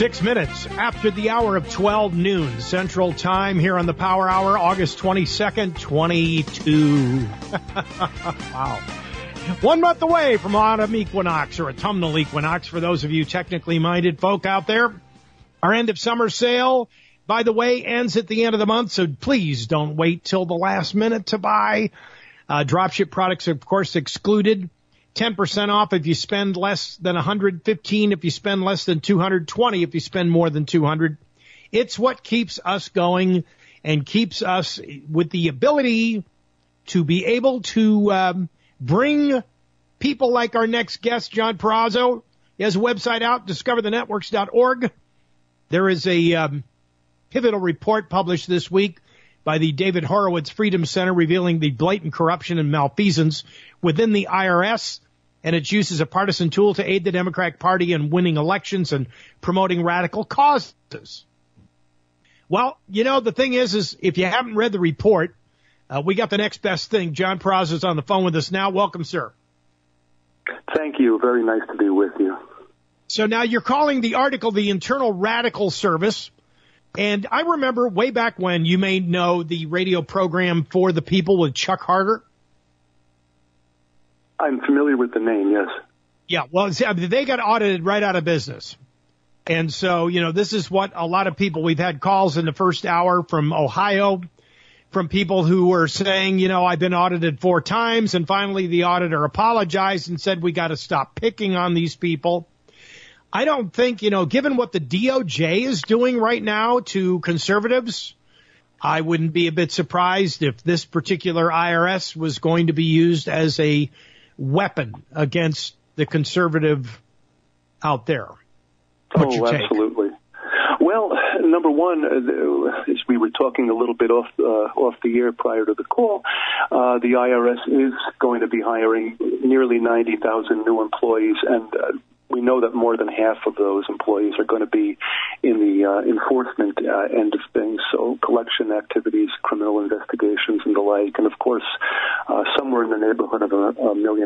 6 minutes after the hour of 12 noon Central Time here on the Power Hour, August 22nd, 22. Wow. 1 month away from autumn equinox, or autumnal equinox for those of you technically minded folk out there. Our end of summer sale, by the way, ends at the end of the month, so please don't wait till the last minute to buy. Dropship products, of course, excluded. 10% off if you spend less than $115, if you spend less than $220, if you spend more than $200. It's what keeps us going and keeps us with the ability to be able to bring people like our next guest, John Perazo. He has a website out, discoverthenetworks.org. There is a pivotal report published this week by the David Horowitz Freedom Center revealing the blatant corruption and malfeasance within the IRS and its use as a partisan tool to aid the Democratic Party in winning elections and promoting radical causes. Well, you know, the thing is if you haven't read the report, we got the next best thing. John Perazo is on the phone with us now. Welcome, sir. Thank you. Very nice to be with you. So now you're calling the article the Internal Radical Service. And I remember way back when, you may know the radio program For the People with Chuck Harder. I'm familiar with the name, yes. Yeah, well, they got audited right out of business. And so, you know, this is what a lot of people, we've had calls in the first hour from Ohio, from people who were saying, you know, I've been audited 4 times, and finally the auditor apologized and said we got to stop picking on these people. I don't think, you know, given what the DOJ is doing right now to conservatives, I wouldn't be a bit surprised if this particular IRS was going to be used as a weapon against the conservative out there. What's your take? Absolutely. Well, number one, as we were talking a little bit off the air prior to the call, the IRS is going to be hiring nearly 90,000 new employees, and we know that more than half of those employees are going to be in the enforcement end of things, so collection activities, criminal investigations, and the like. And, of course, somewhere in the neighborhood of $1.25 million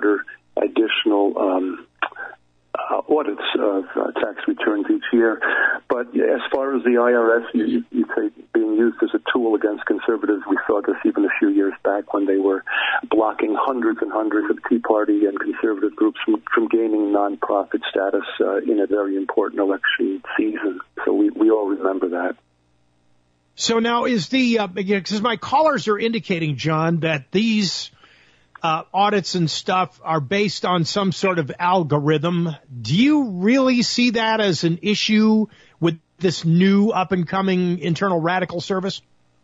additional audits of tax returns each year. But as far as the IRS, you say being used as a tool against conservatives, we saw this even a few years back when they were blocking hundreds and hundreds of Tea Party and conservative groups from gaining nonprofit status in a very important election season. So we all remember that. So now is because my callers are indicating, John, that these audits and stuff are based on some sort of algorithm. Do you really see that as an issue with this new up-and-coming Internal Radical Service?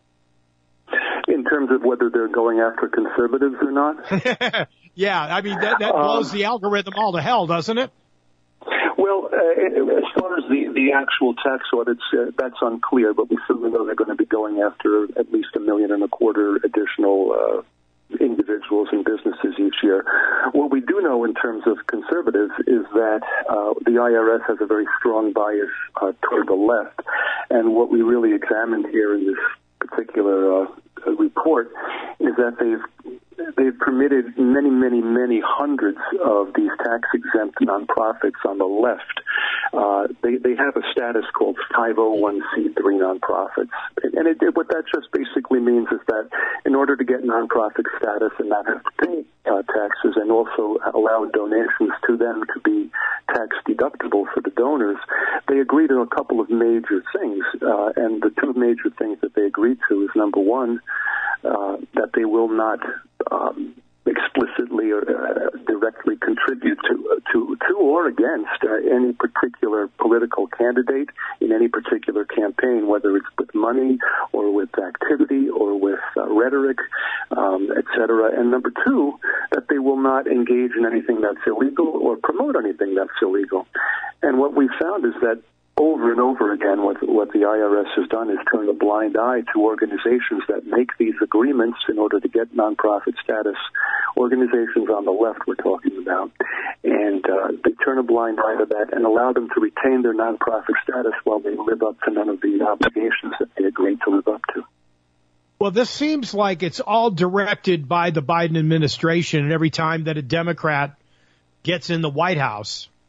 In terms of whether they're going after conservatives or not? Yeah, I mean, that blows the algorithm all to hell, doesn't it? Well, as far as the actual tax audits, that's unclear, but we certainly know they're going to be going after at least $1.25 million additional individuals and businesses each year. What we do know in terms of conservatives is that the IRS has a very strong bias toward the left, and what we really examined here in this particular report is that they've permitted many hundreds of these tax-exempt nonprofits on the left. They have a status called 501c3 nonprofits. And what that just basically means is that in order to get nonprofit status and not have to pay taxes and also allow donations to them to be tax deductible for the donors, they agree to a couple of major things. And the 2 major things that they agreed to is, number one, that they will not explicitly or directly contribute to or against any particular political candidate in any particular campaign, whether it's with money or with activity or with rhetoric, et cetera. And number 2, that they will not engage in anything that's illegal or promote anything that's illegal. And what we found is that over and over again, what the IRS has done is turn a blind eye to organizations that make these agreements in order to get nonprofit status, organizations on the left we're talking about. And they turn a blind eye to that and allow them to retain their nonprofit status while they live up to none of the obligations that they agreed to live up to. Well, this seems like it's all directed by the Biden administration, and every time that a Democrat gets in the White House,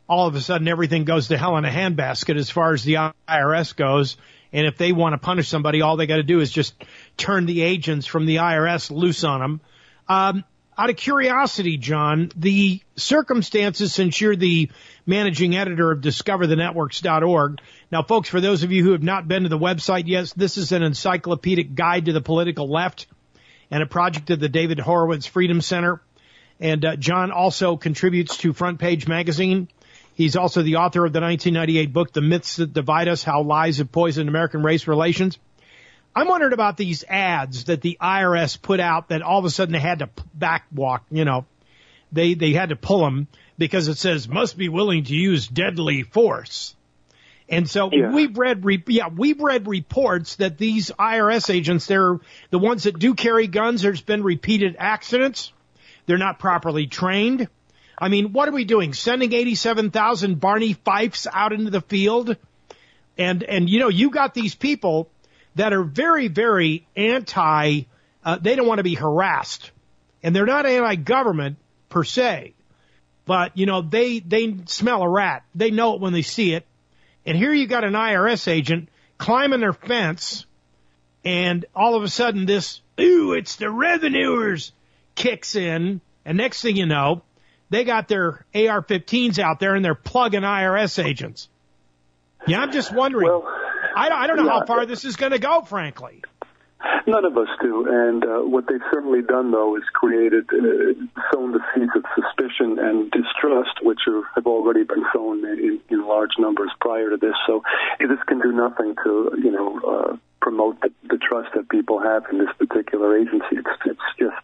all of a sudden everything goes to hell in a handbasket as far as the IRS goes. And if they want to punish somebody, all they got to do is just turn the agents from the IRS loose on them. Out of curiosity, John, the circumstances, since you're the managing editor of discoverthenetworks.org. Now, folks, for those of you who have not been to the website, yes, this is an encyclopedic guide to the political left and a project of the David Horowitz Freedom Center. And John also contributes to Front Page Magazine. He's also the author of the 1998 book, The Myths That Divide Us, How Lies Have Poisoned American Race Relations. I'm wondering about these ads that the IRS put out that all of a sudden they had to backwalk, they had to pull them because it says must be willing to use deadly force. And so we've read reports that these IRS agents, they're the ones that do carry guns. There's been repeated accidents. They're not properly trained. I mean, what are we doing? Sending 87,000 Barney Fifes out into the field? And you got these people that are very, very they don't want to be harassed. And they're not anti-government per se. But, they smell a rat. They know it when they see it. And here you got an IRS agent climbing their fence, and all of a sudden this, it's the revenuers, kicks in. And next thing you know, they got their AR-15s out there, and they're plugging IRS agents. Yeah, I'm just wondering. Well, I don't know how far this is going to go, frankly. None of us do. And what they've certainly done, though, is sown the seeds of suspicion and distrust, which have already been sown in large numbers prior to this. So this can do nothing to, promote the trust that people have in this particular agency. It's just,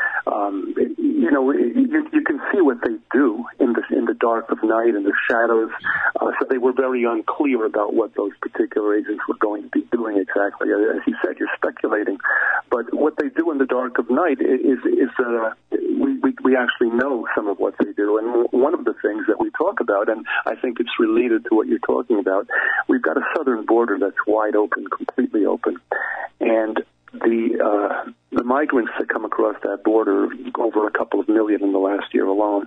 you can see what they do in the dark of night, in the shadows. So they were very unclear about what those particular agents were going to be doing exactly. As you said, you're speculating. But what they do in the dark of night is we actually know some of what they do. And one of the things that we talk about, and I think it's related to what you're talking about, we've got a southern border that's wide open, completely open. And the migrants that come across that border, over a couple of million in the last year alone,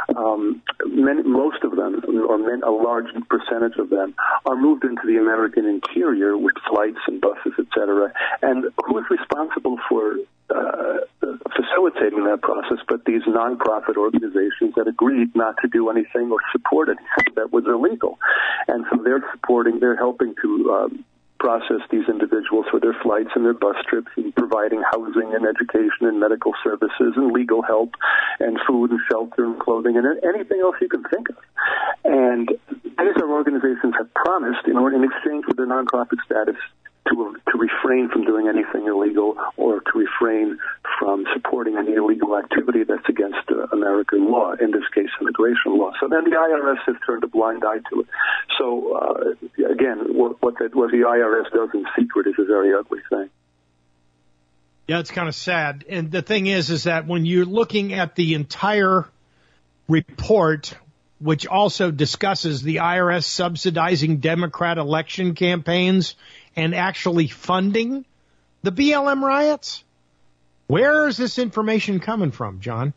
most of them, or a large percentage of them, are moved into the American interior with flights and buses, etc. And who is responsible for facilitating that process but these nonprofit organizations that agreed not to do anything or support anything that was illegal? And so they're helping to process these individuals for their flights and their bus trips, and providing housing and education and medical services and legal help and food and shelter and clothing and anything else you can think of. And these are organizations have promised, in exchange for their nonprofit status, to refrain from doing anything illegal or to refrain from supporting any illegal activity that's against American law, in this case immigration law. So then the IRS has turned a blind eye to it. So, again, what the IRS does in secret is a very ugly thing. Yeah, it's kind of sad. And the thing is that when you're looking at the entire report, which also discusses the IRS subsidizing Democrat election campaigns and actually funding the BLM riots, where is this information coming from, John?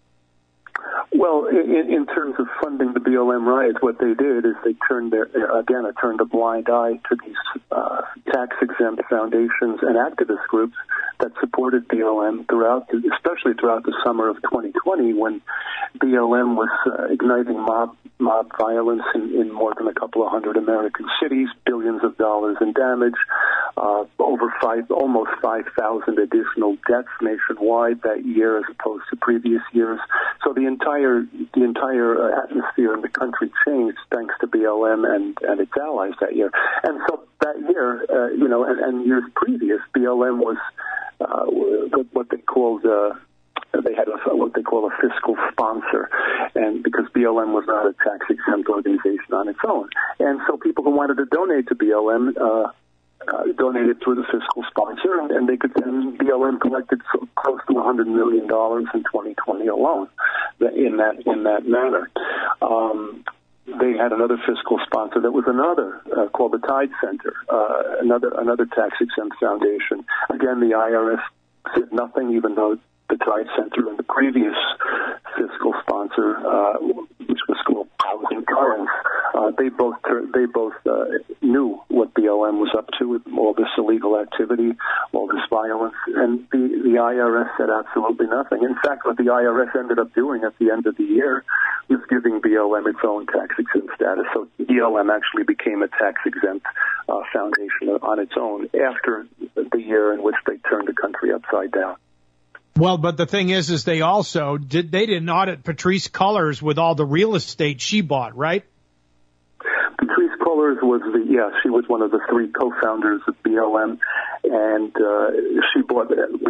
Well, in terms of funding the BLM riots, what they did is they turned a blind eye to these tax-exempt foundations and activist groups that supported BLM especially throughout the summer of 2020, when BLM was igniting mob violence in more than a couple of hundred American cities, billions of dollars in damage, almost 5,000 additional deaths nationwide that year as opposed to previous years. So the entire atmosphere in the country changed thanks to BLM and its allies that year. And so that year, and years previous, BLM was what they called they had what they call a fiscal sponsor, and because BLM was not a tax-exempt organization on its own. And so people who wanted to donate to BLM donated through the fiscal sponsor, and BLM collected close to $100 million in 2020 alone in that manner. They had another fiscal sponsor that was called the Tide Center, another tax-exempt foundation. Again, the IRS did nothing, even though the Tide Center and the previous fiscal sponsor, which was called Housing Lawrence, they both knew what BLM was up to with all this illegal activity, all this violence, and the IRS said absolutely nothing. In fact, what the IRS ended up doing at the end of the year was giving BLM its own tax-exempt status. So BLM actually became a tax-exempt foundation on its own after the year in which they turned the country upside down. Well, but the thing is they also they didn't audit Patrisse Cullors with all the real estate she bought, right? Patrisse Cullors she was one of the three co-founders of BLM, and she bought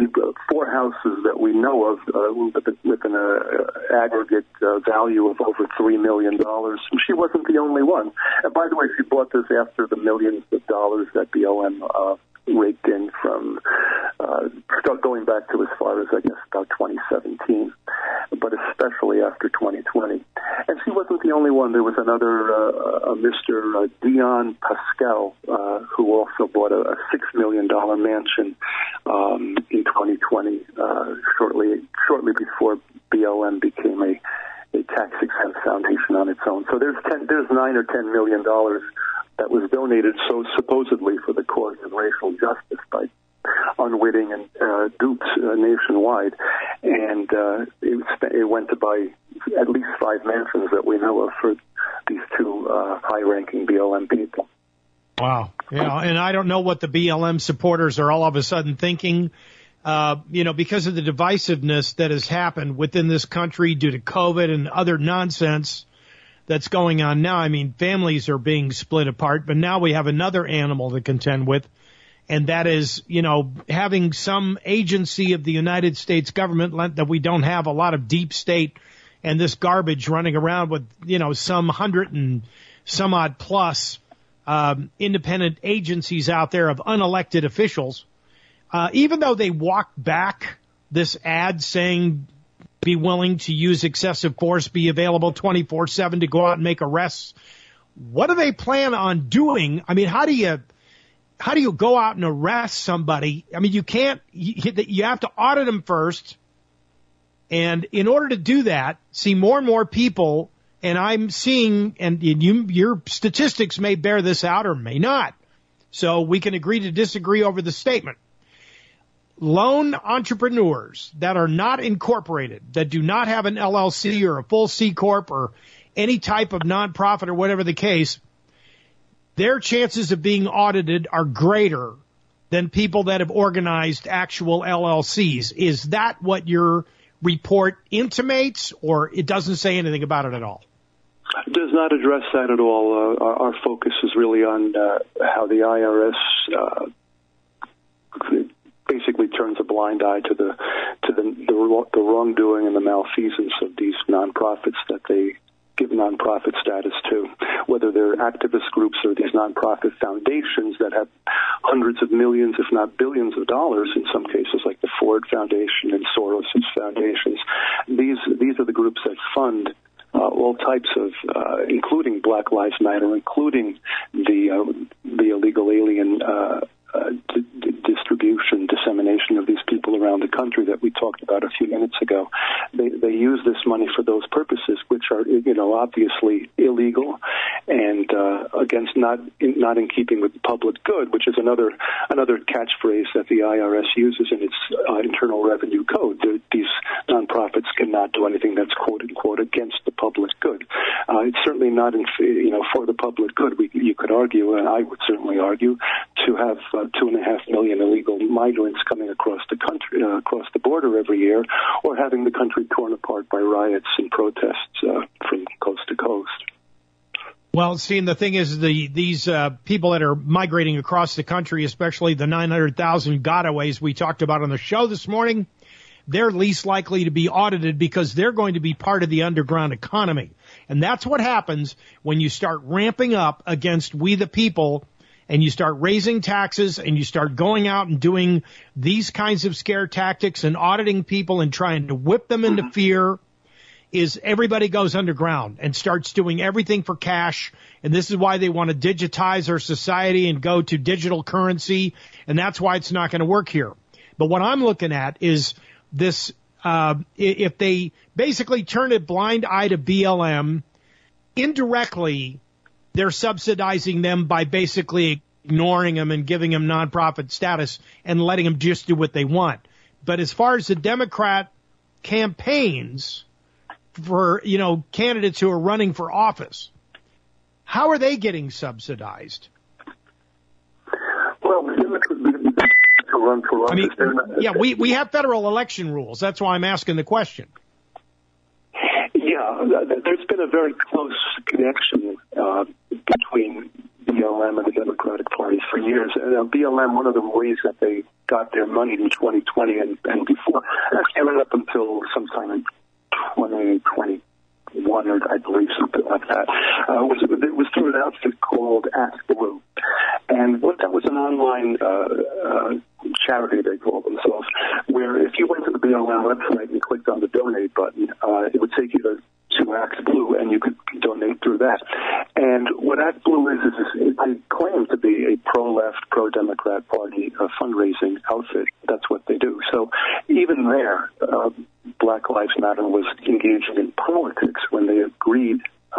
4 houses that we know of with an aggregate value of over $3 million. And she wasn't the only one. And by the way, she bought this after the millions of dollars that BLM raked in from going back to as far as, I guess, about 2017, but especially after 2020. And she wasn't the only one. There was another, Mr. Dion Pascal, who also bought a $6 million mansion in 2020, shortly before BLM became a tax-exempt foundation on its own. So there's $9 or $10 million that was donated supposedly for the cause of racial justice by unwitting and dupes nationwide, and it went to buy at least 5 mansions that we know of for these 2 high-ranking BLM people. Wow. Yeah, and I don't know what the BLM supporters are all of a sudden thinking, because of the divisiveness that has happened within this country due to COVID and other nonsense that's going on now. I mean, families are being split apart, but now we have another animal to contend with, and that is, having some agency of the United States government that we don't have a lot of deep state and this garbage running around with, some 100 and some odd plus independent agencies out there of unelected officials. Even though they walked back this ad saying be willing to use excessive force, be available 24/7 to go out and make arrests, what do they plan on doing? I mean, how do you go out and arrest somebody? I mean, you can't, you have to audit them first. And in order to do that, see more and more people, and I'm seeing, and your statistics may bear this out or may not. So we can agree to disagree over the statement. Lone entrepreneurs that are not incorporated, that do not have an LLC or a full C Corp or any type of nonprofit or whatever the case, their chances of being audited are greater than people that have organized actual LLCs. Is that what your report intimates, or it doesn't say anything about it at all? It does not address that at all. Our focus is really on how the IRS basically turns a blind eye to the wrongdoing and the malfeasance of these nonprofits that they give nonprofit status to, whether they're activist groups or these nonprofit foundations that have hundreds of millions, if not billions of dollars in some cases, like the Ford Foundation and Soros' foundations. These are the groups that fund all types of, including Black Lives Matter, including the illegal alien distribution, dissemination of these people around the country that we talked about a few minutes ago. They use this money for those purposes, which are, obviously illegal and against not in keeping with the public good, which is another catchphrase that the IRS uses in its Internal Revenue Code. These nonprofits cannot do anything that's quote unquote against the public good. It's certainly not for the public good. You could argue, and I would certainly argue, to have 2.5 million illegal migrants coming across the country, across the border every year, or having the country torn apart by riots and protests from coast to coast. Well, see, and the thing is, these people that are migrating across the country, especially the 900,000 gotaways we talked about on the show this morning, they're least likely to be audited because they're going to be part of the underground economy. And that's what happens when you start ramping up against we the people, and you start raising taxes, and you start going out and doing these kinds of scare tactics and auditing people and trying to whip them into fear, is everybody goes underground and starts doing everything for cash. And this is why they want to digitize our society and go to digital currency. And that's why it's not going to work here. But what I'm looking at is this, if they basically turn a blind eye to BLM, indirectly, they're subsidizing them by basically ignoring them and giving them nonprofit status and letting them just do what they want. But as far as the Democrat campaigns for, candidates who are running for office, how are they getting subsidized? Well, the Democrats to run for office. We have federal election rules. That's why I'm asking the question. Yeah, there's been a very close connection between BLM and the Democratic Party for years. And BLM, one of the ways that they got their money in 2020 and before, actually right up until sometime in 2021, or I believe something like that, it was through an outfit called Ask Blue. And what that was an online charity, they call themselves, where if you went to the BLM website and clicked on the donate button, it would take you to Act Blue, and you could donate through that. And what Act Blue is they claim to be a pro-left, pro-Democrat party fundraising outfit. That's what they do. So even there, Black Lives Matter was engaging in politics when they agreed,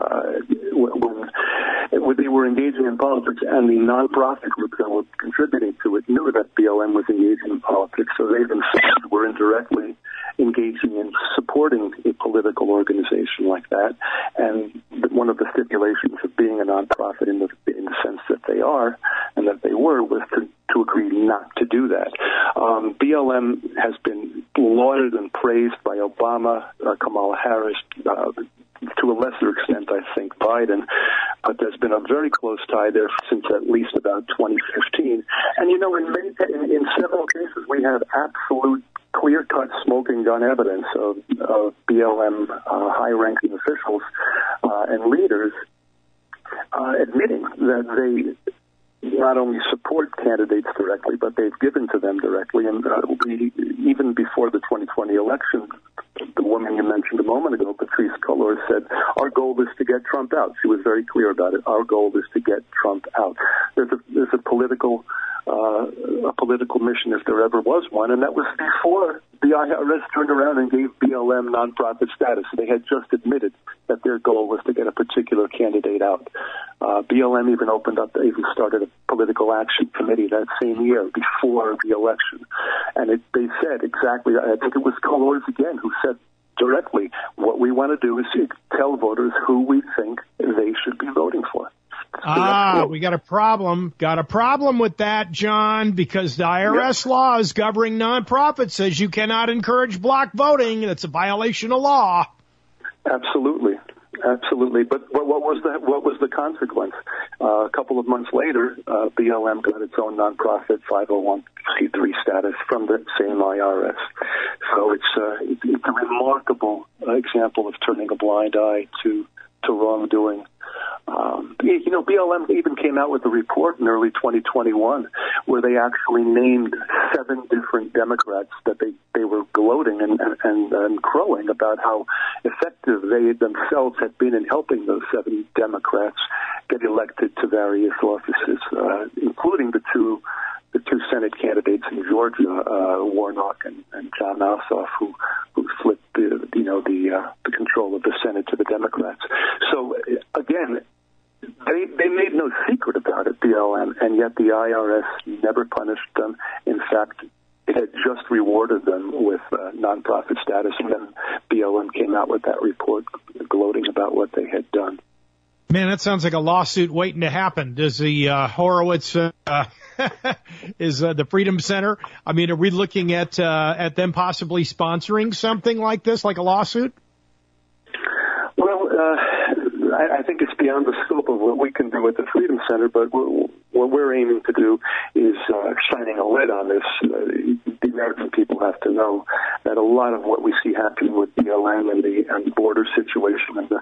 when they were engaging in politics, and the nonprofit groups that were contributing to it knew that BLM was engaging in politics, so they themselves were indirectly engaging in supporting a political organization like that. And one of the stipulations of being a nonprofit in the sense that they are and that they were was to agree not to do that. BLM has been lauded and praised by Obama, Kamala Harris, to a lesser extent, I think, Biden, but there's been a very close tie there since at least about 2015. And, in several cases, we have absolute clear-cut smoking gun evidence of BLM high-ranking officials and leaders admitting that they not only support candidates directly, but they've given to them directly. And even before the 2020 election, the woman you mentioned a moment ago, Patrisse Cullors, said, our goal is to get Trump out. She was very clear about it. Our goal is to get Trump out. There's a political mission, if there ever was one, and that was before the IRS turned around and gave BLM nonprofit status. They had just admitted that their goal was to get a particular candidate out. BLM even started a political action committee that same year before the election, and they said exactly. I think it was Cullors again who said directly, what we want to do is tell voters who we think they should be voting for. We got a problem. Got a problem with that, John, because the IRS laws governing nonprofits says you cannot encourage block voting. That's a violation of law. Absolutely. But what was the consequence? A couple of months later, BLM got its own nonprofit 501c3 status from the same IRS. So it's a remarkable example of turning a blind eye to wrongdoing. BLM even came out with a report in early 2021 where they actually named 7 different Democrats that they were gloating and crowing about how effective they themselves had been in helping those 7 Democrats get elected to various offices, including the two Senate candidates in Georgia, Warnock and John Ossoff, who flipped the control of the Senate to the Democrats. So again, they made no secret about it, BLM, and yet the IRS never punished them. In fact, it had just rewarded them with nonprofit status, and then BLM came out with that report gloating about what they had done. Man, that sounds like a lawsuit waiting to happen. Does the Horowitz is the Freedom Center? I mean, are we looking at them possibly sponsoring something like this, like a lawsuit? Well, I think it's beyond the scope of what we can do at the Freedom Center, but what we're aiming to do is shining a light on this. The American people have to know that a lot of what we see happening with BLM and the border situation and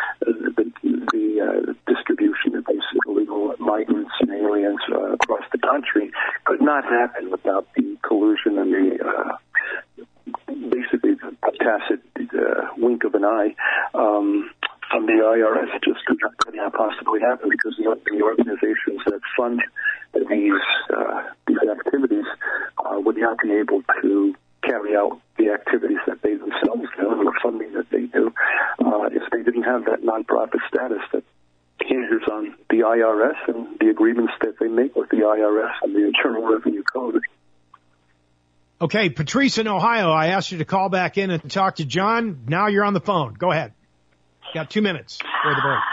the distribution of basically illegal migrants and aliens across the country could not happen without the collusion and the basically the tacit wink of an eye from the IRS. Just could not possibly happen because the organizations that fund these activities would not be able to carry out the activities that they themselves do and the funding that they do. If they didn't have that nonprofit status, that hinges on the IRS and the agreements that they make with the IRS and the Internal Revenue Code. Okay, Patrice in Ohio, I asked you to call back in and talk to John. Now you're on the phone. Go ahead. Got 2 minutes for the break.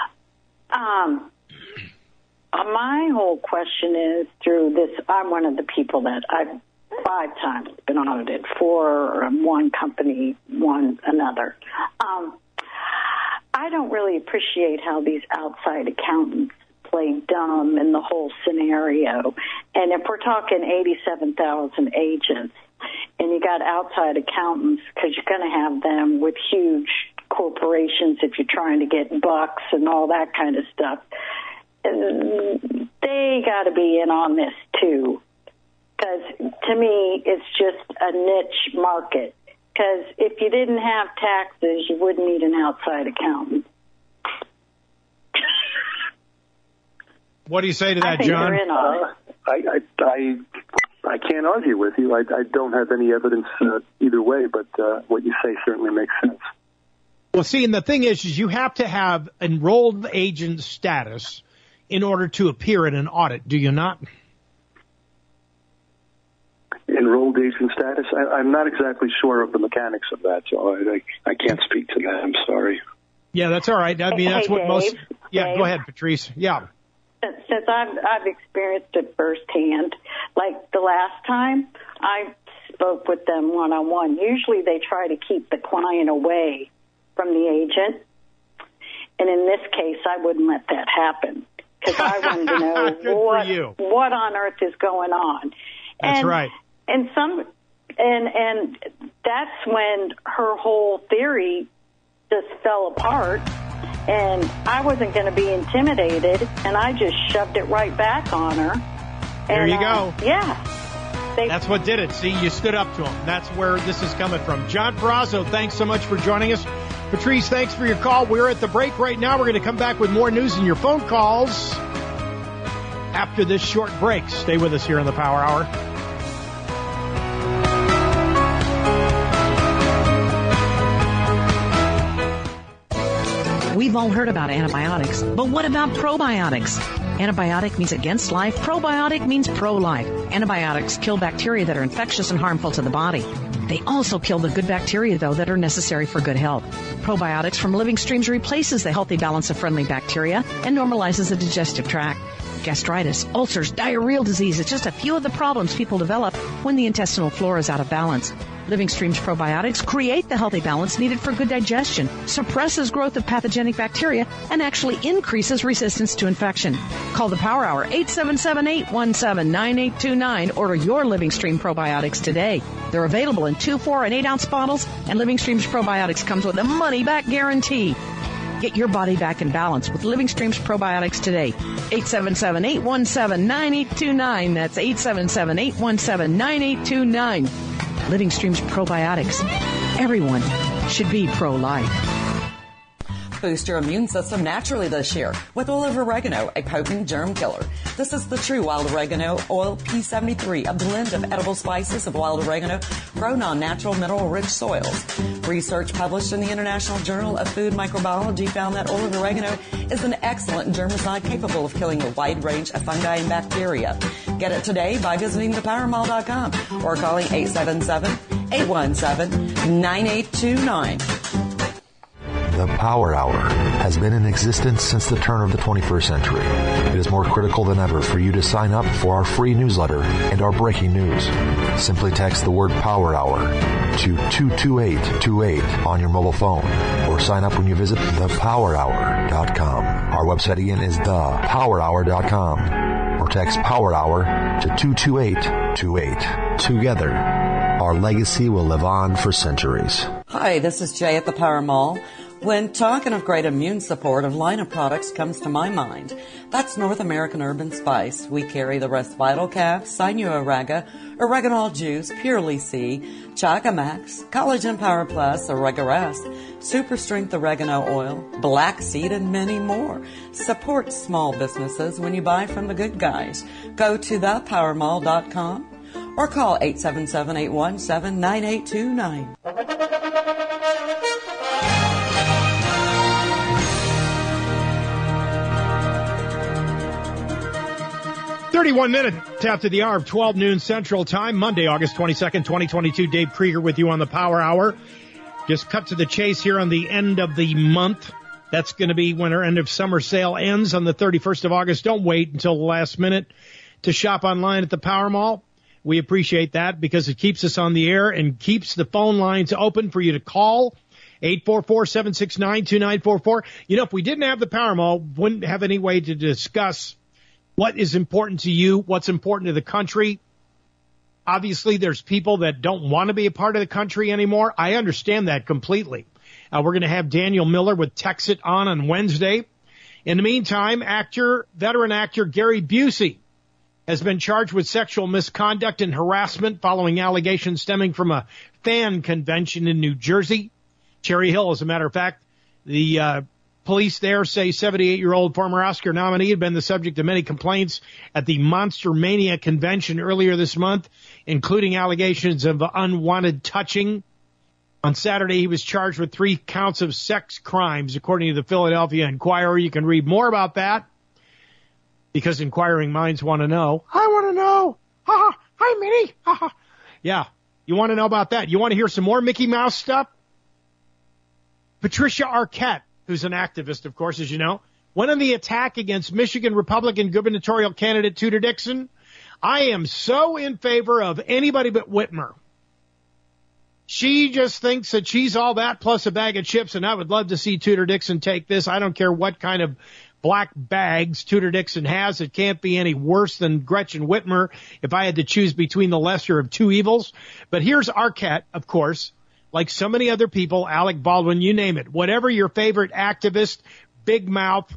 My whole question is through this, I'm one of the people that I've 5 times been audited, 4 one company, 1 another. I don't really appreciate how these outside accountants play dumb in the whole scenario. And if we're talking 87,000 agents and you got outside accountants, because you're going to have them with huge corporations if you're trying to get bucks and all that kind of stuff, they got to be in on this too. Because to me, it's just a niche market. Because if you didn't have taxes, you wouldn't need an outside accountant. What do you say to that, John? I can't argue with you. I don't have any evidence either way, but what you say certainly makes sense. Well, see, and the thing is you have to have enrolled agent status in order to appear in an audit, do you not? Enrolled agent status? I'm not exactly sure of the mechanics of that, so I can't speak to that. I'm sorry. Yeah, that's all right. I mean, that's what Dave, most... Yeah, Dave. Go ahead, Patrice. Yeah. Since I've experienced it firsthand, like the last time I spoke with them one-on-one, usually they try to keep the client away from the agent. And in this case, I wouldn't let that happen because I wanted to know what on earth is going on. That's right. And and that's when her whole theory just fell apart. And I wasn't going to be intimidated, and I just shoved it right back on her. There you go. Yeah. That's what did it. See, you stood up to him. That's where this is coming from. John Perazo, thanks so much for joining us. Patrice, thanks for your call. We're at the break right now. We're going to come back with more news and your phone calls after this short break. Stay with us here on the Power Hour. We've all heard about antibiotics, but what about probiotics? Antibiotic means against life. Probiotic means pro-life. Antibiotics kill bacteria that are infectious and harmful to the body. They also kill the good bacteria, though, that are necessary for good health. Probiotics from Living Streams replaces the healthy balance of friendly bacteria and normalizes the digestive tract. Gastritis, ulcers, diarrheal disease, it's just a few of the problems people develop when the intestinal flora is out of balance. Living Streams probiotics create the healthy balance needed for good digestion, suppresses growth of pathogenic bacteria, and actually increases resistance to infection. Call the Power Hour, 877-817-9829. Order your Living Stream probiotics today. They're available in 2, 4, and 8-ounce bottles, and Living Streams probiotics comes with a money-back guarantee. Get your body back in balance with Living Streams probiotics today. 877-817-9829. That's 877-817-9829. Living Streams probiotics. Everyone should be pro-life. Boost your immune system naturally this year with olive oregano, a potent germ killer. This is the true wild oregano oil P73, a blend of edible spices of wild oregano grown on natural mineral-rich soils. Research published in the International Journal of Food Microbiology found that olive oregano is an excellent germicide capable of killing a wide range of fungi and bacteria. Get it today by visiting thepowermall.com or calling 877-817-9829. The Power Hour has been in existence since the turn of the 21st century. It is more critical than ever for you to sign up for our free newsletter and our breaking news. Simply text the word Power Hour to 22828 on your mobile phone or sign up when you visit thepowerhour.com. Our website again is thepowerhour.com or text Power Hour to 22828. Together, our legacy will live on for centuries. Hi, this is Jay at the Power Mall. When talking of great immune support, a line of products comes to my mind. That's North American Urban Spice. We carry the Rest Vital Calf, Sinuoraga, Oreganol Juice, Purely C, Chaga Max, Collagen Power Plus, Oregarest, Super Strength Oregano Oil, Black Seed, and many more. Support small businesses when you buy from the good guys. Go to thepowermall.com or call 877-817-9829. 31 minutes after the hour of 12 noon Central Time, Monday, August 22nd, 2022. Dave Krieger with you on the Power Hour. Just cut to the chase here on the end of the month. That's going to be when our end of summer sale ends on the 31st of August. Don't wait until the last minute to shop online at the Power Mall. We appreciate that because it keeps us on the air and keeps the phone lines open for you to call. 844-769-2944. You know, if we didn't have the Power Mall, wouldn't have any way to discuss what is important to you, what's important to the country. Obviously, there's people that don't want to be a part of the country anymore. I understand that completely. We're going to have Daniel Miller with Texit on Wednesday. In the meantime, veteran actor Gary Busey has been charged with sexual misconduct and harassment following allegations stemming from a fan convention in New Jersey. Cherry Hill, as a matter of fact. The police there say 78-year-old former Oscar nominee had been the subject of many complaints at the Monster Mania convention earlier this month, including allegations of unwanted touching. On Saturday, he was charged with 3 counts of sex crimes, according to the Philadelphia Inquirer. You can read more about that because inquiring minds want to know. I want to know. Ha ha. Hi, Minnie. Ha ha. Yeah, you want to know about that. You want to hear some more Mickey Mouse stuff? Patricia Arquette, who's an activist, of course, as you know, went on the attack against Michigan Republican gubernatorial candidate Tudor Dixon. I am so in favor of anybody but Whitmer. She just thinks that she's all that plus a bag of chips, and I would love to see Tudor Dixon take this. I don't care what kind of black bags Tudor Dixon has. It can't be any worse than Gretchen Whitmer if I had to choose between the lesser of two evils. But here's Arquette, of course, like so many other people, Alec Baldwin, you name it. Whatever your favorite activist, big mouth,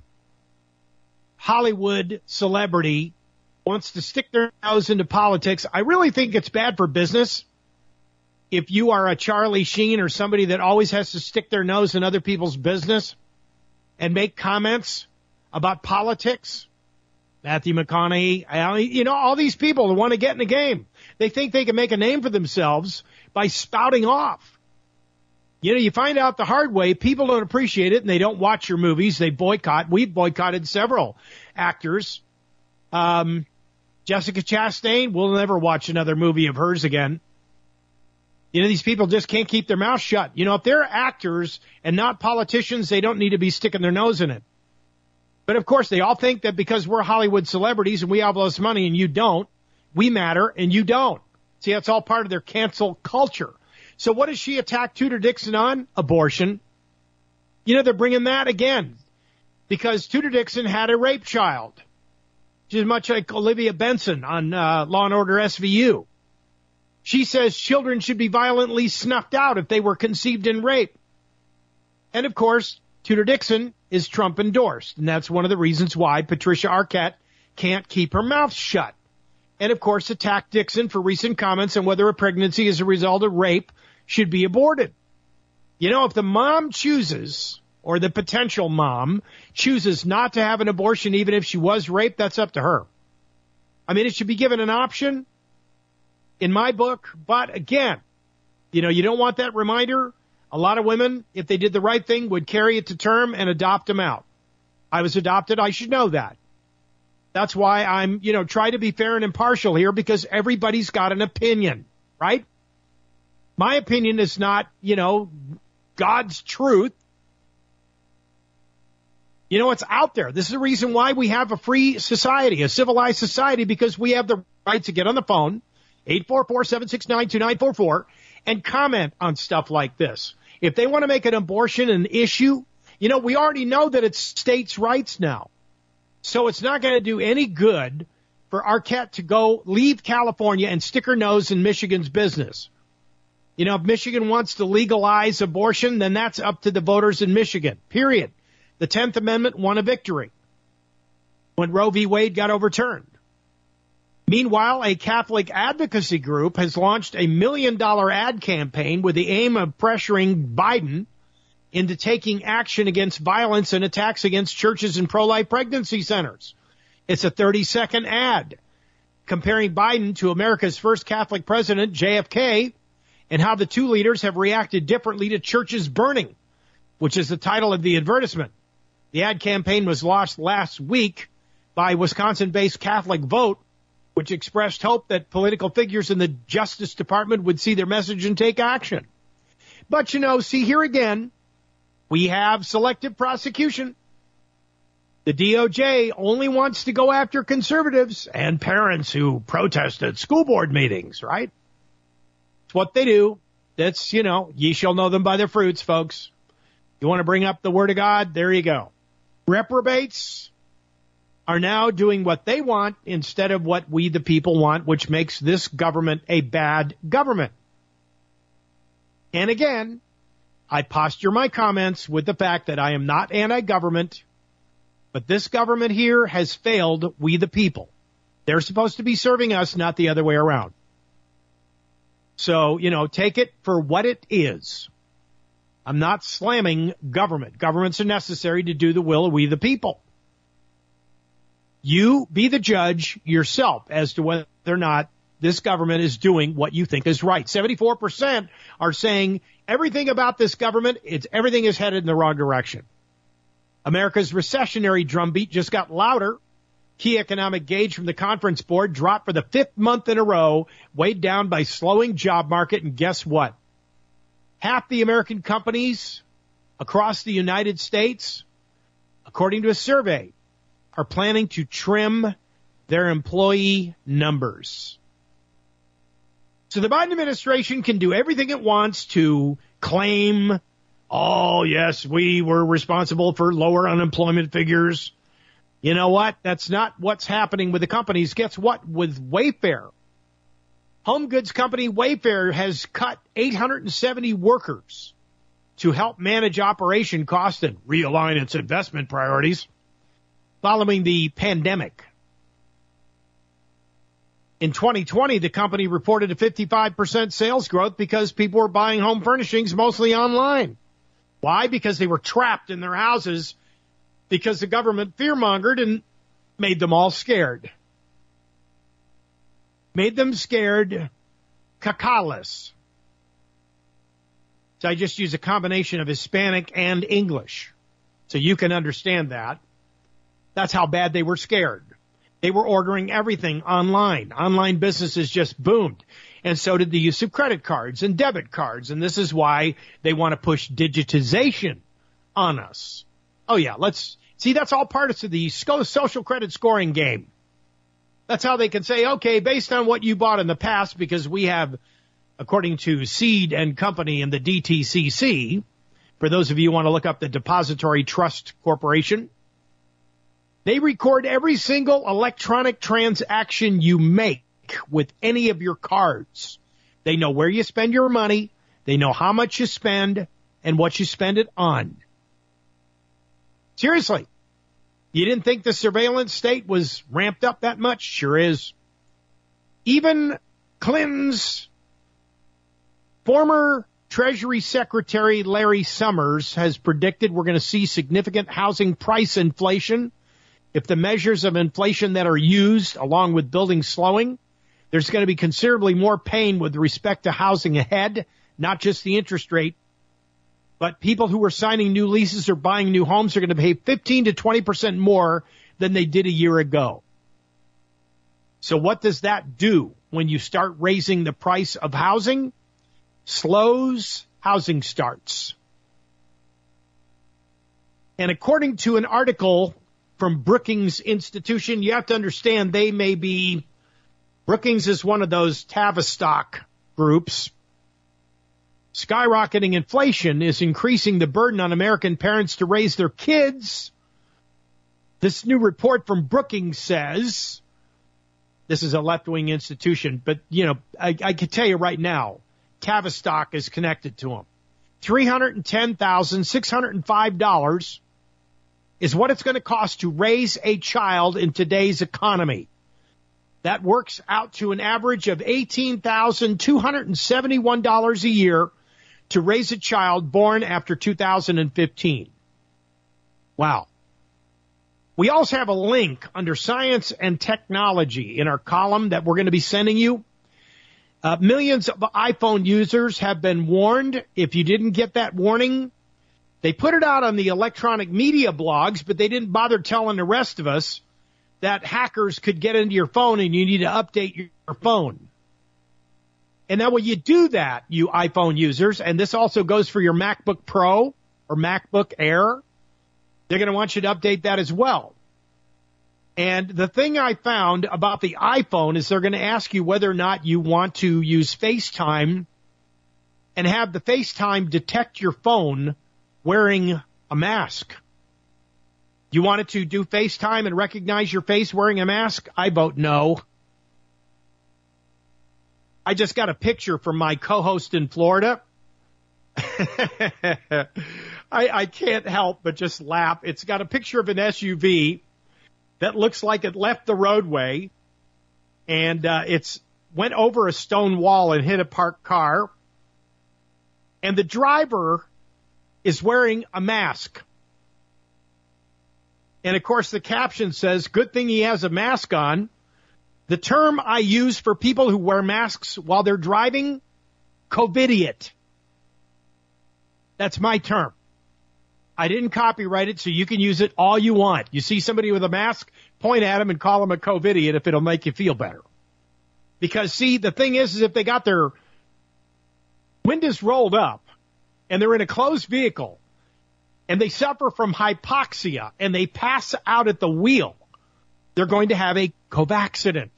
Hollywood celebrity wants to stick their nose into politics, I really think it's bad for business. If you are a Charlie Sheen or somebody that always has to stick their nose in other people's business and make comments about politics, Matthew McConaughey, you know, all these people that want to get in the game, they think they can make a name for themselves by spouting off. You know, you find out the hard way, people don't appreciate it and they don't watch your movies. They boycott. We've boycotted several actors. Jessica Chastain, we'll never watch another movie of hers again. You know, these people just can't keep their mouth shut. You know, if they're actors and not politicians, they don't need to be sticking their nose in it. But, of course, they all think that because we're Hollywood celebrities and we have less money and you don't, we matter and you don't. See, that's all part of their cancel culture. So what does she attack Tudor Dixon on? Abortion. You know, they're bringing that again because Tudor Dixon had a rape child. She's much like Olivia Benson on Law and Order SVU. She says children should be violently snuffed out if they were conceived in rape. And, of course, Tudor Dixon is Trump endorsed, and that's one of the reasons why Patricia Arquette can't keep her mouth shut. And, of course, attacked Dixon for recent comments on whether a pregnancy as a result of rape should be aborted. You know, if the mom chooses, or the potential mom chooses not to have an abortion even if she was raped, that's up to her. I mean, it should be given an option in my book. But, again, you know, you don't want that reminder. A lot of women, if they did the right thing, would carry it to term and adopt them out. I was adopted. I should know that. That's why I'm, you know, try to be fair and impartial here because everybody's got an opinion, right? My opinion is not, you know, God's truth. You know, it's out there. This is the reason why we have a free society, a civilized society, because we have the right to get on the phone, 844-769-2944, and comment on stuff like this. If they want to make an abortion an issue, you know, we already know that it's states' rights now. So it's not going to do any good for Arquette to go leave California and stick her nose in Michigan's business. You know, if Michigan wants to legalize abortion, then that's up to the voters in Michigan, period. The 10th Amendment won a victory when Roe v. Wade got overturned. Meanwhile, a Catholic advocacy group has launched a $1 million ad campaign with the aim of pressuring Biden into taking action against violence and attacks against churches and pro-life pregnancy centers. It's a 30-second ad. comparing Biden to America's first Catholic president, JFK, and how the two leaders have reacted differently to churches burning, which is the title of the advertisement. The ad campaign was launched last week by Wisconsin-based Catholic Vote, which expressed hope that political figures in the Justice Department would see their message and take action. But, see here again, we have selective prosecution. The DOJ only wants to go after conservatives and parents who protest at school board meetings, right? It's what they do. That's, ye shall know them by their fruits, folks. You want to bring up the Word of God? There you go. Reprobates are now doing what they want instead of what we the people want, which makes this government a bad government. And again, I posture my comments with the fact that I am not anti-government, but this government here has failed we the people. They're supposed to be serving us, not the other way around. So, take it for what it is. I'm not slamming government. Governments are necessary to do the will of we the people. You be the judge yourself as to whether or not this government is doing what you think is right. 74% are saying everything about this government, everything is headed in the wrong direction. America's recessionary drumbeat just got louder. Key economic gauge from the Conference Board dropped for the 5th month in a row, weighed down by slowing job market. And guess what? Half the American companies across the United States, according to a survey, are planning to trim their employee numbers. So the Biden administration can do everything it wants to claim, oh, yes, we were responsible for lower unemployment figures. You know what? That's not what's happening with the companies. Guess what? With Wayfair. Home goods company Wayfair has cut 870 workers to help manage operation costs and realign its investment priorities following the pandemic. In 2020, the company reported a 55% sales growth because people were buying home furnishings mostly online. Why? Because they were trapped in their houses because the government fear-mongered and made them all scared. Made them scared, cacaless. So I just use a combination of Hispanic and English so you can understand that. That's how bad they were scared. They were ordering everything online. Online businesses just boomed. And so did the use of credit cards and debit cards. And this is why they want to push digitization on us. Oh, yeah, that's all part of the social credit scoring game. That's how they can say, okay, based on what you bought in the past, because we have, according to Seed and Company and the DTCC, for those of you who want to look up the Depository Trust Corporation, they record every single electronic transaction you make with any of your cards. They know where you spend your money, they know how much you spend, and what you spend it on. Seriously. You didn't think the surveillance state was ramped up that much? Sure is. Even Clinton's former Treasury Secretary Larry Summers has predicted we're going to see significant housing price inflation. If the measures of inflation that are used, along with building slowing, there's going to be considerably more pain with respect to housing ahead, not just the interest rate. But people who are signing new leases or buying new homes are going to pay 15 to 20% more than they did a year ago. So what does that do when you start raising the price of housing? Slows housing starts. And according to an article from Brookings Institution, you have to understand Brookings is one of those Tavistock groups. Skyrocketing inflation is increasing the burden on American parents to raise their kids. This new report from Brookings says, this is a left-wing institution, but, I can tell you right now, Tavistock is connected to them. $310,605 is what it's going to cost to raise a child in today's economy. That works out to an average of $18,271 a year to raise a child born after 2015. Wow. We also have a link under Science and Technology in our column that we're going to be sending you. Millions of iPhone users have been warned. If you didn't get that warning, they put it out on the electronic media blogs, but they didn't bother telling the rest of us that hackers could get into your phone and you need to update your phone. And now when you do that, you iPhone users, and this also goes for your MacBook Pro or MacBook Air, they're going to want you to update that as well. And the thing I found about the iPhone is they're going to ask you whether or not you want to use FaceTime and have the FaceTime detect your phone wearing a mask. You want it to do FaceTime and recognize your face wearing a mask? I vote no. I just got a picture from my co-host in Florida. I can't help but just laugh. It's got a picture of an SUV that looks like it left the roadway, and it's went over a stone wall and hit a parked car. And the driver is wearing a mask. And, of course, the caption says, good thing he has a mask on. The term I use for people who wear masks while they're driving, COVIDiot. That's my term. I didn't copyright it, so you can use it all you want. You see somebody with a mask, point at him and call him a COVIDiot if it'll make you feel better. Because, see, the thing is if they got their windows rolled up and they're in a closed vehicle and they suffer from hypoxia and they pass out at the wheel, they're going to have a COVID-accident.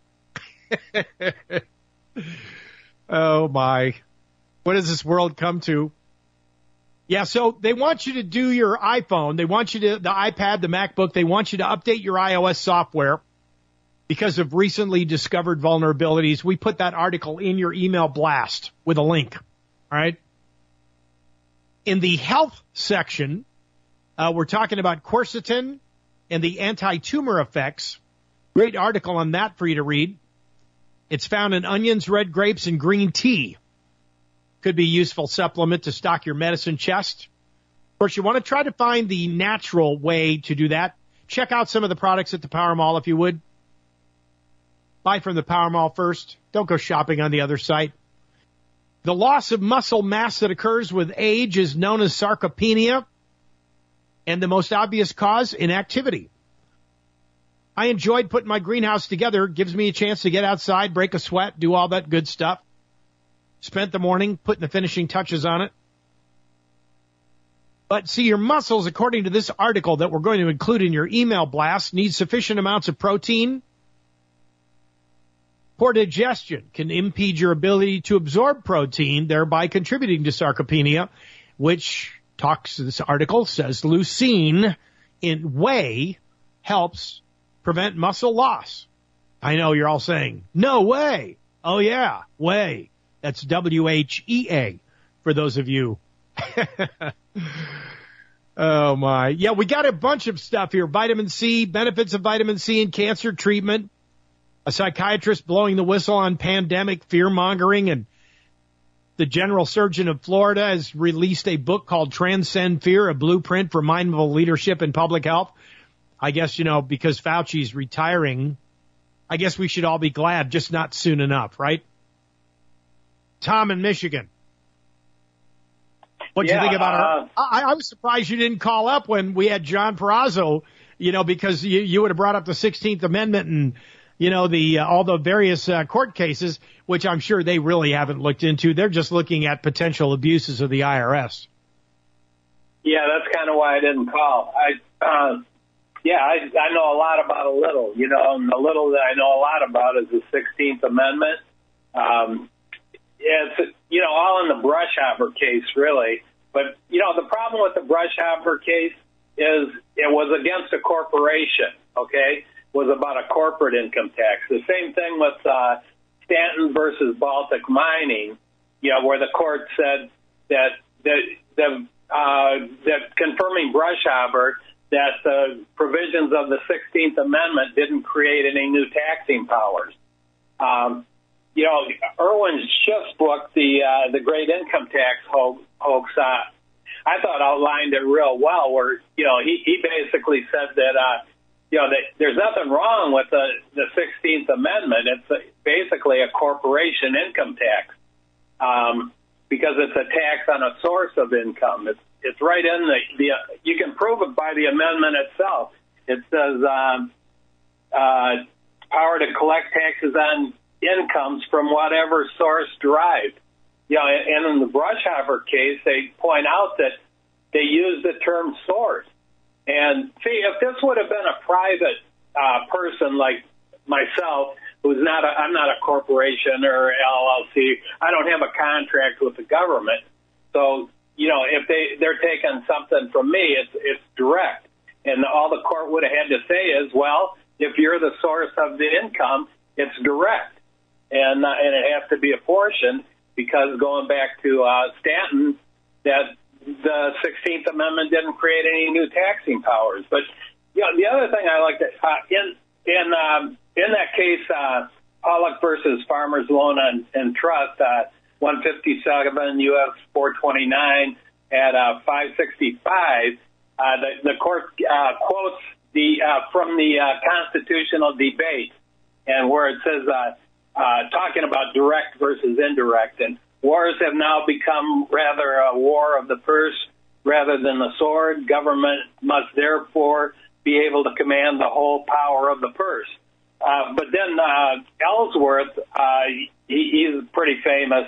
Oh, my. What does this world come to? Yeah, so they want you to do your iPhone. They want you to, the iPad, the MacBook, they want you to update your iOS software because of recently discovered vulnerabilities. We put that article in your email blast with a link. All right. In the health section, we're talking about quercetin and the anti-tumor effects. Great article on that for you to read. It's found in onions, red grapes, and green tea. Could be a useful supplement to stock your medicine chest. Of course, you want to try to find the natural way to do that. Check out some of the products at the Power Mall if you would. Buy from the Power Mall first. Don't go shopping on the other site. The loss of muscle mass that occurs with age is known as sarcopenia, and the most obvious cause, inactivity. I enjoyed putting my greenhouse together. It gives me a chance to get outside, break a sweat, do all that good stuff. Spent the morning putting the finishing touches on it. But see, your muscles, according to this article that we're going to include in your email blast, need sufficient amounts of protein. Poor digestion can impede your ability to absorb protein, thereby contributing to sarcopenia, which this article says leucine in whey helps prevent muscle loss. I know you're all saying, no way. Oh, yeah, whey. That's WHEA for those of you. Oh, my. Yeah, we got a bunch of stuff here. Vitamin C, benefits of vitamin C in cancer treatment. A psychiatrist blowing the whistle on pandemic fear-mongering. And the general surgeon of Florida has released a book called Transcend Fear, a blueprint for mindful leadership in public health. I guess, because Fauci's retiring, I guess we should all be glad, just not soon enough, right? Tom in Michigan. What do you think about her? I was surprised you didn't call up when we had John Perazzo, because you would have brought up the 16th Amendment and, all the various court cases, which I'm sure they really haven't looked into. They're just looking at potential abuses of the IRS. Yeah, that's kind of why I didn't call. I know a lot about a little, and the little that I know a lot about is the 16th Amendment. It's, all in the Brushhopper case, really. But, the problem with the Brushhopper case is it was against a corporation, okay? It was about a corporate income tax. The same thing with Stanton versus Baltic Mining, where the court said that confirming Brushhopper, that the provisions of the 16th Amendment didn't create any new taxing powers. Erwin Schiff's book, the Great Income Tax Hoax, I thought outlined it real well, where, he basically said that there's nothing wrong with the 16th Amendment. It's basically a corporation income tax because it's a tax on a source of income. It's right in the you can prove it by the amendment itself. It says power to collect taxes on incomes from whatever source derived. And in the Brushhopper case, they point out that they use the term source. And see, if this would have been a private person like myself, I'm not a corporation or LLC. I don't have a contract with the government. So, if they're taking something from me, it's direct. And all the court would have had to say is, well, if you're the source of the income, it's direct. And it has to be apportioned because going back to Stanton, that the 16th Amendment didn't create any new taxing powers. But the other thing I like in that case, Pollock versus Farmers Loan and Trust, 157 U.S. 429 at 565, the court quotes from the constitutional debate, and where it says talking about direct versus indirect, and wars have now become rather a war of the purse rather than the sword. Government must therefore be able to command the whole power of the purse. But then Ellsworth, he's pretty famous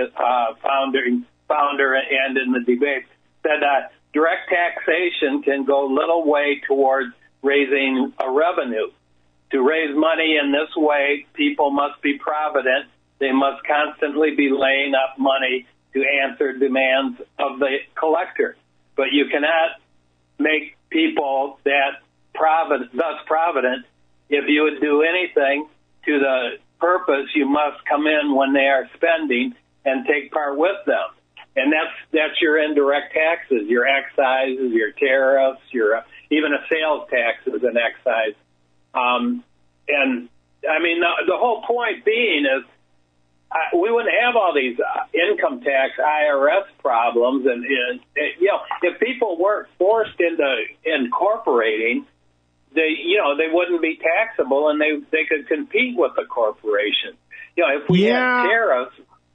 founder and in the debate, said direct taxation can go little way towards raising a revenue. To raise money in this way, people must be provident. They must constantly be laying up money to answer demands of the collector. But you cannot make people thus provident. If you would do anything to the purpose, you must come in when they are spending and take part with them. And that's your indirect taxes, your excises, your tariffs, your even a sales tax is an excise. And I mean, the whole point being is we wouldn't have all these income tax IRS problems. And if people weren't forced into incorporating, they wouldn't be taxable, and they could compete with the corporation. If we had tariffs,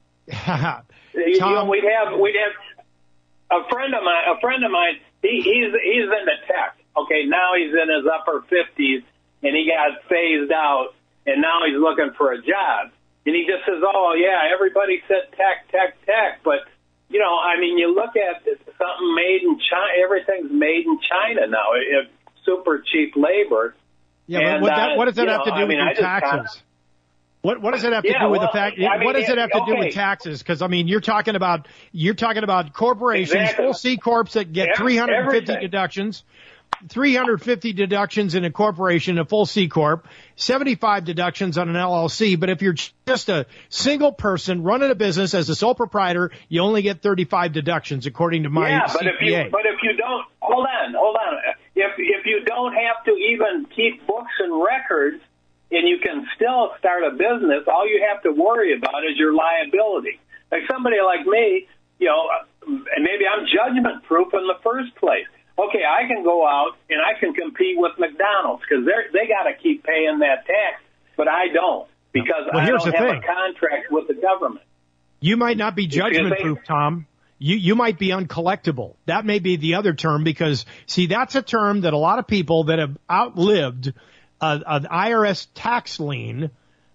Tom, we'd have a friend of mine. He's into tech. Okay, now he's in his upper 50s, and he got phased out, and now he's looking for a job. And he just says, "Oh yeah, everybody said tech," but you look at something made in China. Everything's made in China now. It's super cheap labor. Yeah, but what does that have to do with your taxes? What does it have to do with the fact? What does it have to do with taxes? Because you're talking about corporations, exactly. Full C corps that get 350 deductions. 350 deductions in a corporation, a full C corp, 75 deductions on an LLC. But if you're just a single person running a business as a sole proprietor, you only get 35 deductions, according to my CPA. But if you don't, hold on. If you don't have to even keep books and records, and you can still start a business, all you have to worry about is your liability. Like somebody like me, and maybe I'm judgment proof in the first place. Okay, I can go out and I can compete with McDonald's because they got to keep paying that tax, but I don't because I don't have a contract with the government. You might not be judgment proof, Tom. You might be uncollectible. That may be the other term because, see, that's a term that a lot of people that have outlived an IRS tax lien,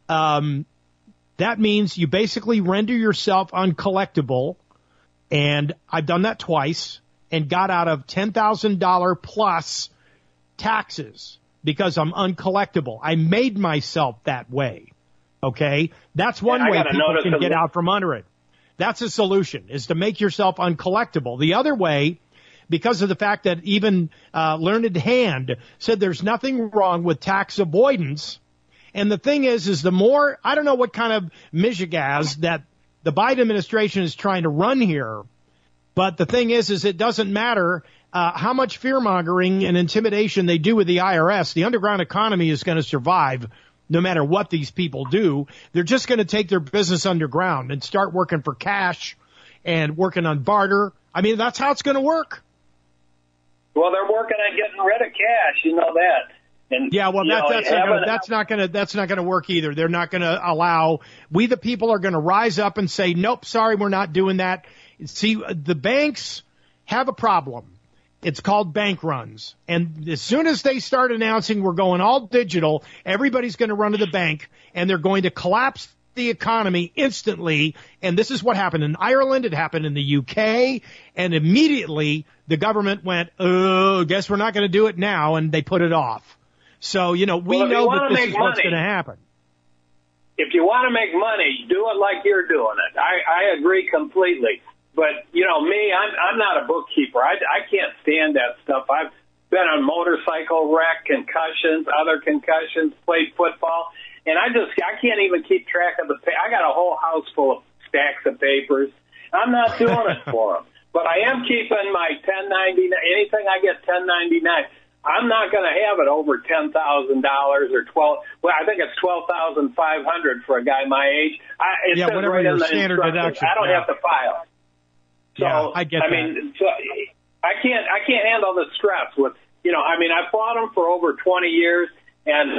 that means you basically render yourself uncollectible, and I've done that twice. And got out of $10,000 plus taxes because I'm uncollectible. I made myself that way. Okay? That's one way people can get out from under it. That's a solution, is to make yourself uncollectible. The other way, because of the fact that even Learned Hand said there's nothing wrong with tax avoidance. And the thing is the more, I don't know what kind of mishagaz that the Biden administration is trying to run here. But the thing is it doesn't matter how much fear-mongering and intimidation they do with the IRS. The underground economy is going to survive no matter what these people do. They're just going to take their business underground and start working for cash and working on barter. That's how it's going to work. Well, they're working on getting rid of cash. You know that. And yeah, well, that's not gonna work either. They're not gonna allow. We the people are gonna rise up and say, nope, sorry, we're not doing that. See, the banks have a problem. It's called bank runs. And as soon as they start announcing we're going all digital, everybody's going to run to the bank and they're going to collapse the economy instantly. And this is what happened in Ireland. It happened in the UK. And immediately the government went, oh, guess we're not going to do it now. And they put it off. So, we know that this is what's going to happen. If you want to make money, do it like you're doing it. I agree completely. But, me, I'm not a bookkeeper. I can't stand that stuff. I've been on motorcycle wreck, concussions, other concussions, played football, and I can't even keep track of I got a whole house full of stacks of papers. I'm not doing it for them. But I am keeping my 1099, anything I get 1099. I'm not going to have it over $10,000 or I think it's $12,500 for a guy my age. It says whatever right your in the standard deduction. I don't have to file. So, yeah, I get that. So I can't handle the stress with, I fought them for over 20 years and,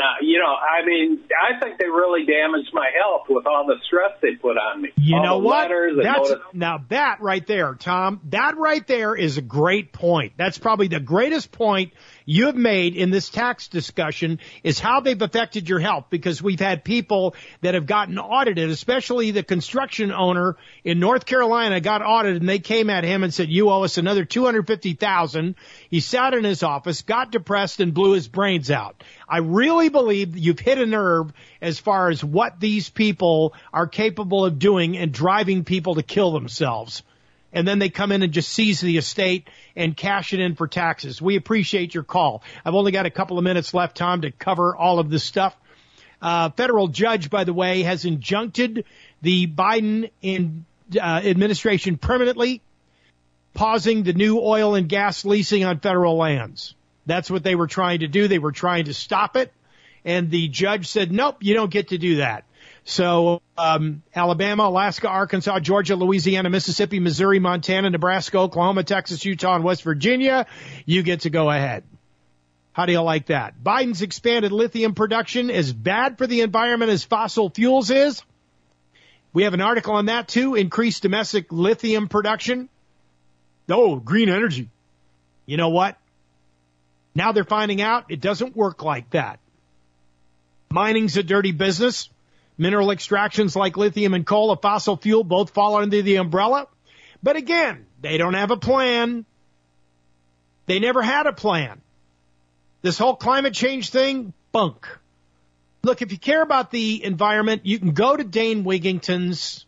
I think they really damaged my health with all the stress they put on me. You know what? Now that right there, Tom, that right there is a great point. That's probably the greatest point you have made in this tax discussion is how they've affected your health, because we've had people that have gotten audited, especially the construction owner in North Carolina got audited and they came at him and said, you owe us another $250,000. He sat in his office, got depressed and blew his brains out. I really believe you've hit a nerve as far as what these people are capable of doing and driving people to kill themselves. And then they come in and just seize the estate and cash it in for taxes. We appreciate your call. I've only got a couple of minutes left, Tom, to cover all of this stuff. Federal judge, by the way, has injuncted the Biden administration permanently, pausing the new oil and gas leasing on federal lands. That's what they were trying to do. They were trying to stop it. And the judge said, nope, you don't get to do that. So Alabama, Alaska, Arkansas, Georgia, Louisiana, Mississippi, Missouri, Montana, Nebraska, Oklahoma, Texas, Utah, and West Virginia, you get to go ahead. How do you like that? Biden's expanded lithium production is bad for the environment as fossil fuels is. We have an article on that, too. Increased domestic lithium production. Oh, green energy. You know what? Now they're finding out it doesn't work like that. Mining's a dirty business. Mineral extractions like lithium and coal, a fossil fuel, both fall under the umbrella. But again, they don't have a plan. They never had a plan. This whole climate change thing, bunk. Look, if you care about the environment, you can go to Dane Wigington's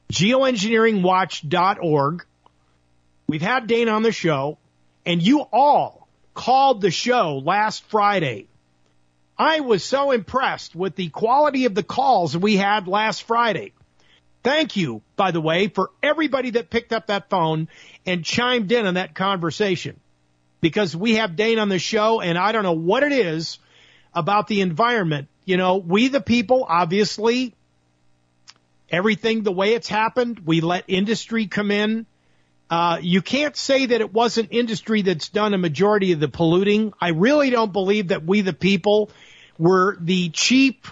geoengineeringwatch.org. We've had Dane on the show, and you all called the show last Friday. I was so impressed with the quality of the calls we had last Friday. Thank you, by the way, for everybody that picked up that phone and chimed in on that conversation. Because we have Dane on the show, and I don't know what it is about the environment. We the people, obviously, everything the way it's happened, we let industry come in. You can't say that it wasn't industry that's done a majority of the polluting. I really don't believe that we the people were the cheap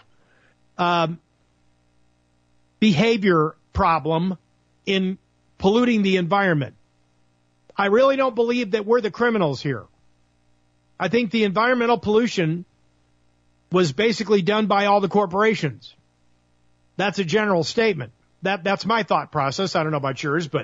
behavior problem in polluting the environment. I really don't believe that we're the criminals here. I think the environmental pollution was basically done by all the corporations. That's a general statement. That's my thought process. I don't know about yours, but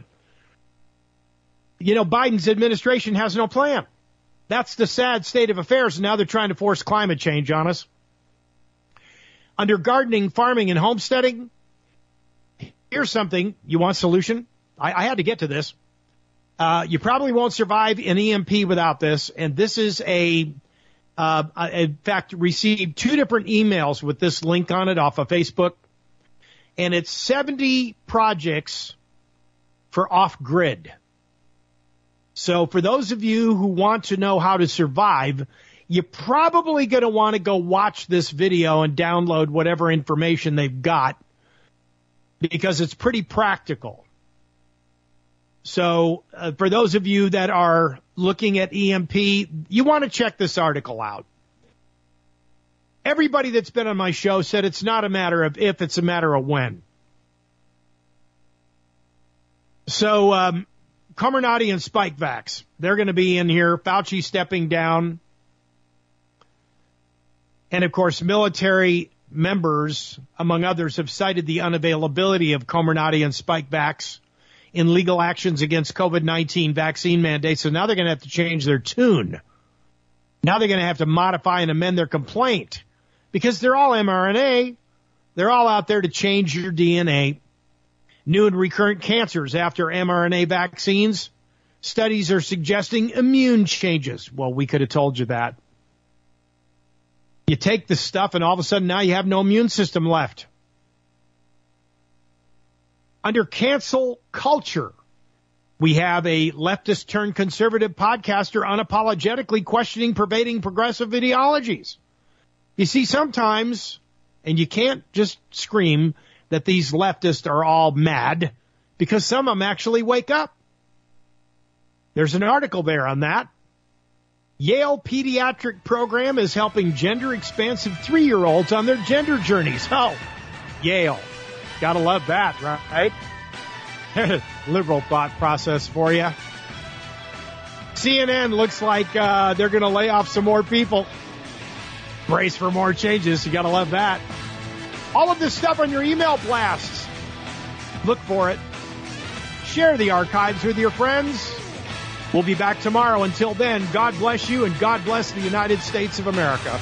Biden's administration has no plan. That's the sad state of affairs. And now they're trying to force climate change on us. Under gardening, farming, and homesteading, here's something. You want a solution? I had to get to this. You probably won't survive an EMP without this. And this is in fact, received 2 different emails with this link on it off of Facebook. And it's 70 projects for off-grid. So for those of you who want to know how to survive, you're probably going to want to go watch this video and download whatever information they've got because it's pretty practical. So for those of you that are looking at EMP, you want to check this article out. Everybody that's been on my show said it's not a matter of if, it's a matter of when. So, Comirnaty and Spikevax, they're going to be in here. Fauci stepping down. And, of course, military members, among others, have cited the unavailability of Comirnaty and Spikevax in legal actions against COVID-19 vaccine mandates. So now they're going to have to change their tune. Now they're going to have to modify and amend their complaint because they're all mRNA. They're all out there to change your DNA. New and recurrent cancers after mRNA vaccines. Studies are suggesting immune changes. Well, we could have told you that. You take the stuff and all of a sudden now you have no immune system left. Under cancel culture, we have a leftist turned conservative podcaster unapologetically questioning pervading progressive ideologies. You see, sometimes, and you can't just scream that these leftists are all mad, because some of them actually wake up. There's an article there on that. Yale pediatric program is helping gender-expansive 3-year-olds on their gender journeys. Oh, Yale. Gotta love that, right? Liberal thought process for you. CNN looks like they're going to lay off some more people. Brace for more changes. You gotta love that. All of this stuff on your email blasts. Look for it. Share the archives with your friends. We'll be back tomorrow. Until then, God bless you and God bless the United States of America.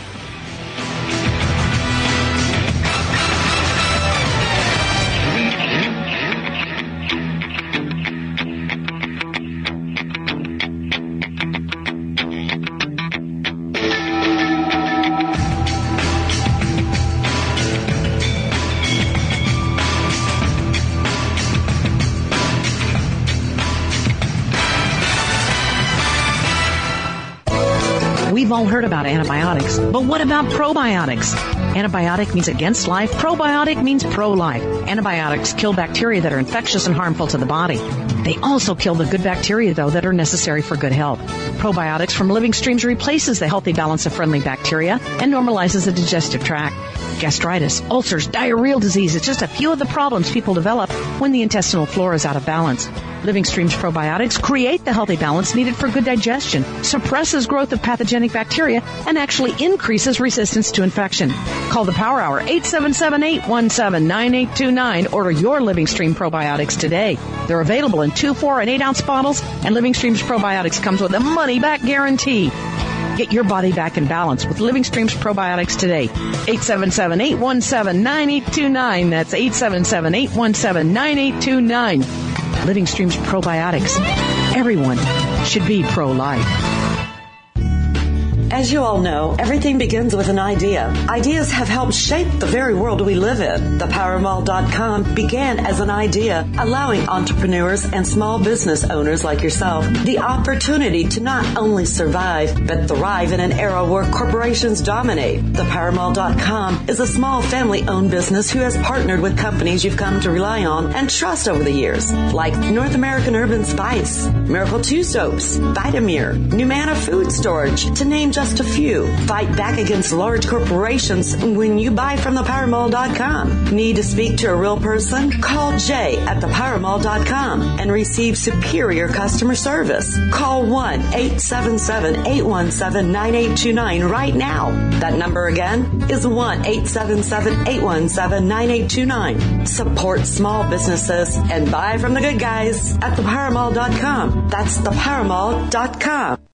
We've all heard about antibiotics, but what about probiotics? Antibiotic means against life. Probiotic means pro-life. Antibiotics kill bacteria that are infectious and harmful to the body. They also kill the good bacteria, though, that are necessary for good health. Probiotics from Living Streams replaces the healthy balance of friendly bacteria and normalizes the digestive tract. Gastritis, ulcers, diarrheal disease, it's just a few of the problems people develop when the intestinal flora is out of balance. Living Streams probiotics create the healthy balance needed for good digestion, suppresses growth of pathogenic bacteria, and actually increases resistance to infection. Call the Power Hour, 877-817-9829. Order your Living Stream probiotics today. They're available in 2, 4, and 8-ounce bottles, and Living Streams probiotics comes with a money-back guarantee. Get your body back in balance with Living Streams probiotics today. 877-817-9829. That's 877-817-9829. Living Streams probiotics. Everyone should be pro-life. As you all know, everything begins with an idea. Ideas have helped shape the very world we live in. ThePowerMall.com began as an idea, allowing entrepreneurs and small business owners like yourself the opportunity to not only survive, but thrive in an era where corporations dominate. ThePowerMall.com is a small family-owned business who has partnered with companies you've come to rely on and trust over the years, like North American Urban Spice, Miracle 2 Soaps, Vitamir, Numana Food Storage, to name just a few. Fight back against large corporations when you buy from ThePowerMall.com. Need to speak to a real person? Call Jay at ThePowerMall.com and receive superior customer service. Call 1-877-817-9829 right now. That number again is 1-877-817-9829. Support small businesses and buy from the good guys at ThePowerMall.com. That's ThePowerMall.com.